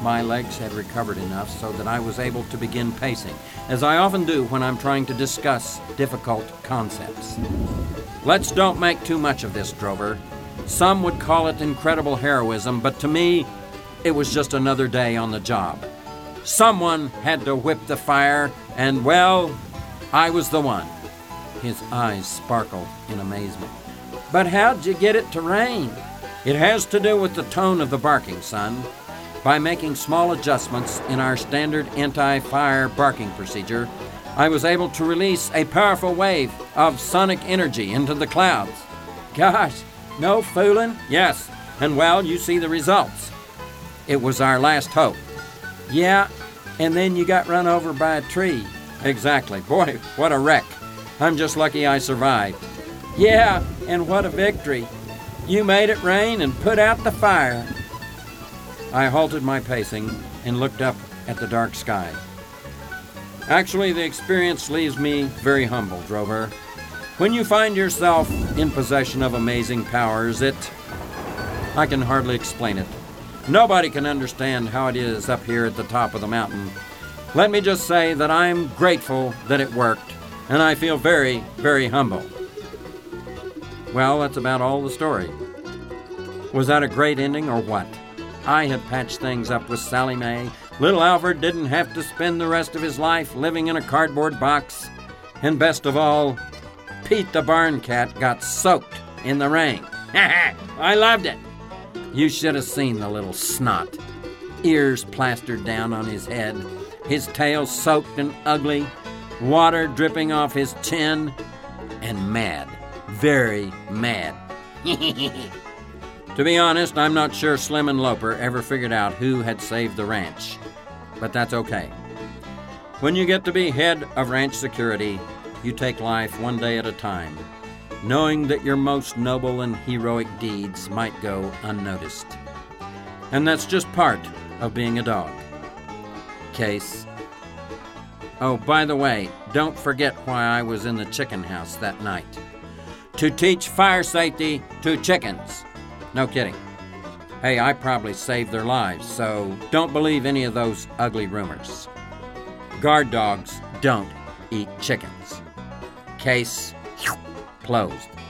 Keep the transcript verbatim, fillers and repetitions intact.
my legs had recovered enough so that I was able to begin pacing, as I often do when I'm trying to discuss difficult concepts. Let's don't make too much of this, Drover. Some would call it incredible heroism, but to me, it was just another day on the job. Someone had to whip the fire, and, well, I was the one. His eyes sparkled in amazement. But how'd you get it to rain? It has to do with the tone of the barking, son. By making small adjustments in our standard anti-fire barking procedure, I was able to release a powerful wave of sonic energy into the clouds. Gosh, no fooling? Yes, and well, you see the results. It was our last hope. Yeah, and then you got run over by a tree. Exactly. Boy, what a wreck. I'm just lucky I survived. Yeah, and what a victory. You made it rain and put out the fire. I halted my pacing and looked up at the dark sky. Actually, the experience leaves me very humble, Drover. When you find yourself in possession of amazing powers, it... I can hardly explain it. Nobody can understand how it is up here at the top of the mountain. Let me just say that I'm grateful that it worked, and I feel very, very humble. Well, that's about all the story. Was that a great ending or what? I had patched things up with Sally Mae. Little Alfred didn't have to spend the rest of his life living in a cardboard box. And best of all, Pete the barn cat got soaked in the rain. I loved it. You should have seen the little snot. Ears plastered down on his head, his tail soaked and ugly, water dripping off his chin, and mad. Very mad. To be honest, I'm not sure Slim and Loper ever figured out who had saved the ranch. But that's okay. When you get to be head of ranch security, you take life one day at a time, knowing that your most noble and heroic deeds might go unnoticed. And that's just part of being a dog. Case. Oh, by the way, don't forget why I was in the chicken house that night. To teach fire safety to chickens. No kidding. Hey, I probably saved their lives, so don't believe any of those ugly rumors. Guard dogs don't eat chickens. Case closed.